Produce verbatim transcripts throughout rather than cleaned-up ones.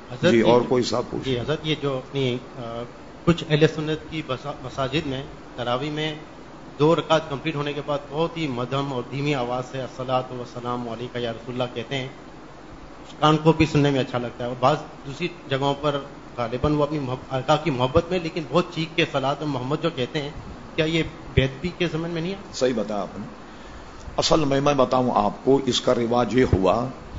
حضرت جی یہ اور جو- کوئی صاحب پوچھ. جی حضرت، یہ جو اپنی آ، کچھ اہل سنت کی بسا- مساجد میں تراویح میں دو رکعت کمپلیٹ ہونے کے بعد بہت ہی مدھم اور دھیمی آواز سے الصلاۃ والسلام علیک یا رسول اللہ کہتے ہیں. کان کو بھی سننے میں اچھا لگتا ہے. اور بعض دوسری جگہوں پر غالباً وہ اپنی محب- آقا کی محبت میں لیکن بہت چیخ کے صلاۃ محمد جو کہتے ہیں، کیا یہ بیدبی کے ضمن میں نہیں ہے؟ صحیح بتایا آپ نے. اصل میں میں بتاؤں آپ کو، اس کا رواج یہ ہوا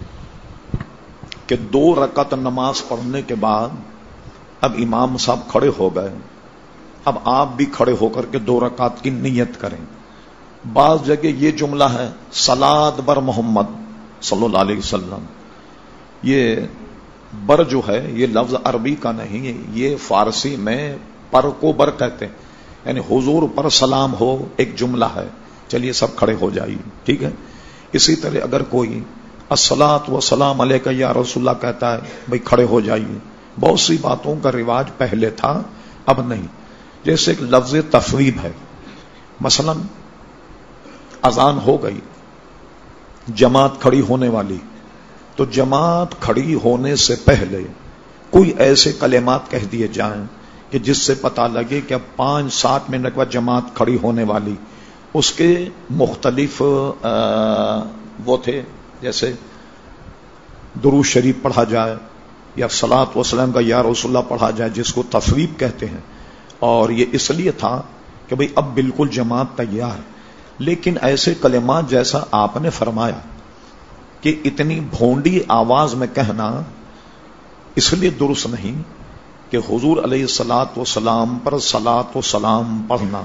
کہ دو رکعت نماز پڑھنے کے بعد اب امام صاحب کھڑے ہو گئے، اب آپ بھی کھڑے ہو کر کے دو رکعت کی نیت کریں. بعض جگہ یہ جملہ ہے صلاۃ بر محمد صلی اللہ علیہ وسلم. یہ بر جو ہے یہ لفظ عربی کا نہیں ہے، یہ فارسی میں پر کو بر کہتے ہیں، یعنی حضور پر سلام ہو ایک جملہ ہے. چلیے سب کھڑے ہو جائیے، ٹھیک ہے. اسی طرح اگر کوئی الصلاۃ والسلام علیک یا رسول اللہ کہتا ہے، بھئی کھڑے ہو جائیے. بہت سی باتوں کا رواج پہلے تھا، اب نہیں. جیسے ایک لفظ تفویض ہے، مثلا اذان ہو گئی، جماعت کھڑی ہونے والی، تو جماعت کھڑی ہونے سے پہلے کوئی ایسے کلمات کہہ دیے جائیں کہ جس سے پتہ لگے کہ اب پانچ سات منٹ بعد جماعت کھڑی ہونے والی. اس کے مختلف وہ تھے، جیسے درود شریف پڑھا جائے یا صلاۃ وسلام کا یا رسول اللہ پڑھا جائے، جس کو تفویض کہتے ہیں. اور یہ اس لیے تھا کہ بھئی اب بالکل جماعت تیار. لیکن ایسے کلمات جیسا آپ نے فرمایا کہ اتنی بھونڈی آواز میں کہنا اس لیے درست نہیں کہ حضور علیہ الصلاۃ والسلام پر صلاۃ و سلام پڑھنا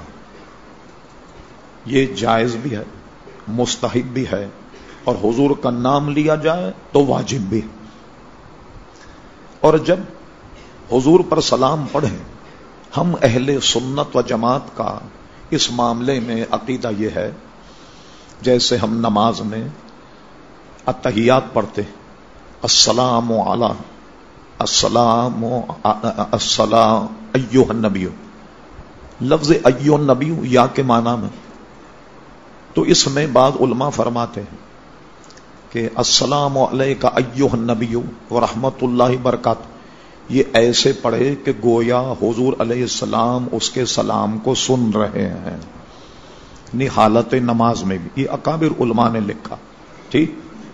یہ جائز بھی ہے، مستحب بھی ہے، اور حضور کا نام لیا جائے تو واجب بھی. اور جب حضور پر سلام پڑھیں، ہم اہل سنت و جماعت کا اس معاملے میں عقیدہ یہ ہے، جیسے ہم نماز میں التحیات پڑھتے، السلام علی السلام السلام ایھا النبی، لفظ ایھا النبی یا کے معنی میں. تو اس میں بعض علماء فرماتے ہیں کہ السلام علیک ایھا النبی ورحمۃ اللہ وبرکاتہ، یہ ایسے پڑھے کہ گویا حضور علیہ السلام اس کے سلام کو سن رہے ہیں، یعنی حالت نماز میں بھی. یہ اکابر علماء نے لکھا. ٹھیک.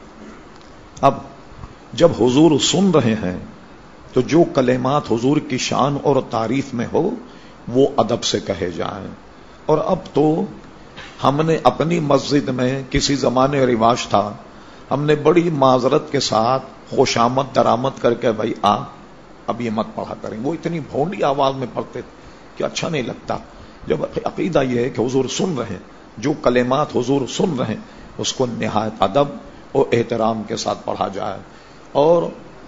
اب جب حضور سن رہے ہیں تو جو کلمات حضور کی شان اور تعریف میں ہو وہ ادب سے کہے جائیں. اور اب تو ہم نے اپنی مسجد میں، کسی زمانے رواج تھا، ہم نے بڑی معذرت کے ساتھ خوشامد درآمد کر کے بھائی آ اب یہ مت پڑھا کریں. وہ اتنی بھونڈی آواز میں پڑھتے تھے کہ اچھا نہیں لگتا. جب عقیدہ یہ ہے کہ حضور سن رہے ہیں، جو کلمات حضور سن رہے ہیں اس کو نہایت ادب اور احترام کے ساتھ پڑھا جائے. اور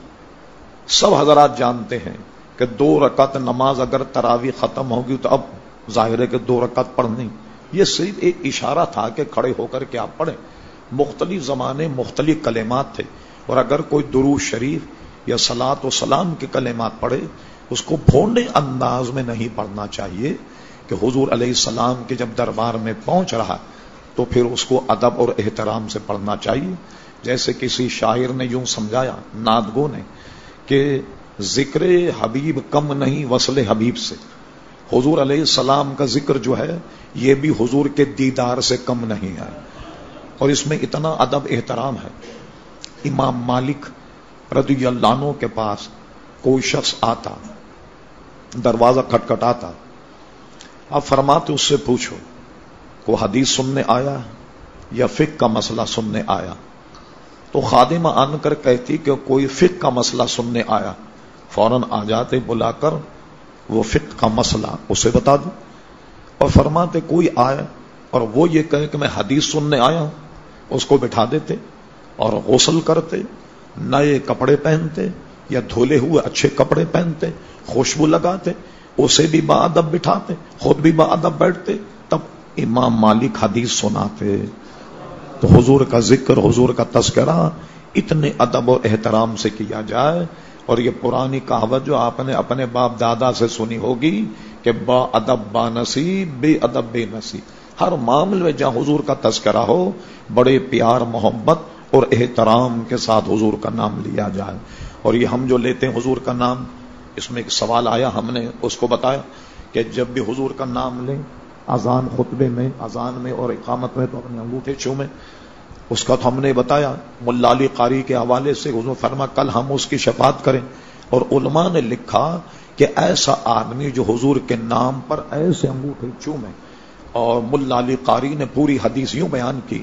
سب حضرات جانتے ہیں کہ دو رکعت نماز اگر تراویح ختم ہوگی تو اب ظاہر ہے کہ دو رکعت پڑھنی. یہ صرف ایک اشارہ تھا کہ کھڑے ہو کر کے آپ پڑھیں. مختلف زمانے مختلف کلمات تھے، اور اگر کوئی درود شریف یا صلاۃ و سلام کے کلمات پڑھے اس کو بھونڈے انداز میں نہیں پڑھنا چاہیے کہ حضور علیہ السلام کے جب دربار میں پہنچ رہا تو پھر اس کو ادب اور احترام سے پڑھنا چاہیے. جیسے کسی شاعر نے یوں سمجھایا، نعت گو نے، کہ ذکر حبیب کم نہیں وصل حبیب سے. حضور علیہ السلام کا ذکر جو ہے یہ بھی حضور کے دیدار سے کم نہیں ہے، اور اس میں اتنا ادب احترام ہے. امام مالک رضی اللہ عنہ کے پاس کوئی شخص آتا، دروازہ کھٹکھٹاتا، آپ فرماتے اس سے پوچھو کو حدیث سننے آیا یا فقہ کا مسئلہ سننے آیا؟ تو خادمہ آن کر کہتی کہ کوئی فقہ کا مسئلہ سننے آیا. فوراً آ جاتے بلا کر وہ فقہ کا مسئلہ اسے بتا دو. اور فرماتے کوئی آئے اور وہ یہ کہے کہ میں حدیث سننے آیا ہوں، اس کو بٹھا دیتے اور غسل کرتے، نئے کپڑے پہنتے یا دھولے ہوئے اچھے کپڑے پہنتے، خوشبو لگاتے، اسے بھی باادب بٹھاتے، خود بھی باادب بیٹھتے، تب امام مالک حدیث سناتے. تو حضور کا ذکر، حضور کا تذکرہ اتنے ادب و احترام سے کیا جائے. اور یہ پرانی کہاوت جو آپ نے اپنے باپ دادا سے سنی ہوگی کہ با ادب با نصیب، بے ادب بے نصیب. ہر معاملے میں جہاں حضور کا تذکرہ ہو بڑے پیار محبت اور احترام کے ساتھ حضور کا نام لیا جائے. اور یہ ہم جو لیتے ہیں حضور کا نام، اس میں ایک سوال آیا، ہم نے اس کو بتایا کہ جب بھی حضور کا نام لیں اذان خطبے میں، اذان میں اور اقامت میں تو اپنے انگوٹھے چومیں. اس کا تو ہم نے بتایا. ملا علی قاری کے حوالے سے حضور فرما کل ہم اس کی شفاعت کریں. اور علماء نے لکھا کہ ایسا آدمی جو حضور کے نام پر ایسے انگوٹھے چومے. اور ملا علی قاری نے پوری حدیث یوں بیان کی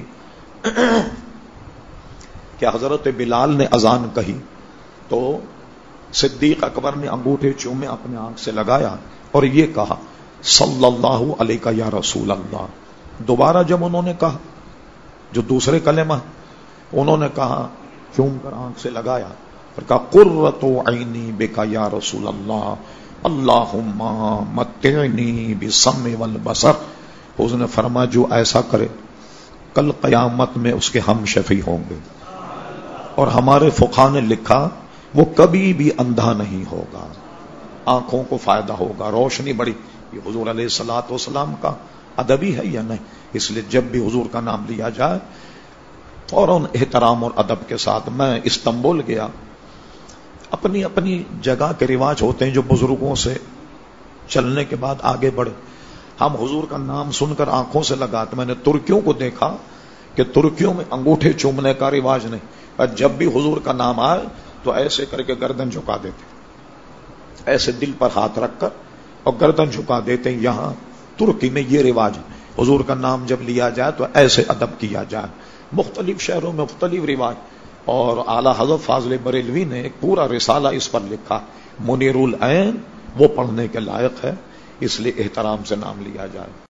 کہ حضرت بلال نے اذان کہی تو صدیق اکبر نے انگوٹھے چومے، اپنے آنکھ سے لگایا اور یہ کہا صلی اللہ علیہ یا رسول اللہ. دوبارہ جب انہوں نے کہا جو دوسرے کلمہ انہوں نے کہا چوم کر آنکھ سے لگایا اور کہا قرۃ عینی بکا یا رسول اللہ اللہم متعنی بالسمع والبصر. اس نے فرمایا جو ایسا کرے کل قیامت میں اس کے ہم شفیع ہوں گے. اور ہمارے فقہاء نے لکھا وہ کبھی بھی اندھا نہیں ہوگا، آنکھوں کو فائدہ ہوگا، روشنی بڑی. یہ حضور علیہ الصلوۃ والسلام کا ادب ہی ہے یا نہیں؟ اس لیے جب بھی حضور کا نام لیا جائے فوراً احترام اور ادب کے ساتھ. میں استنبول گیا، اپنی اپنی جگہ کے رواج ہوتے ہیں جو بزرگوں سے چلنے کے بعد آگے بڑھے. ہم حضور کا نام سن کر آنکھوں سے لگاتے. میں نے ترکیوں کو دیکھا کہ ترکیوں میں انگوٹھے چومنے کا رواج نہیں، اور جب بھی حضور کا نام آئے تو ایسے کر کے گردن جھکا دیتے، ایسے دل پر ہاتھ رکھ کر اور گردن جھکا دیتے. یہاں ترکی میں یہ رواج ہے، حضور کا نام جب لیا جائے تو ایسے ادب کیا جائے. مختلف شہروں میں مختلف رواج. اور اعلیٰ حضرت فاضل بریلوی نے ایک پورا رسالہ اس پر لکھا، منیر العین، وہ پڑھنے کے لائق ہے. اس لیے احترام سے نام لیا جائے.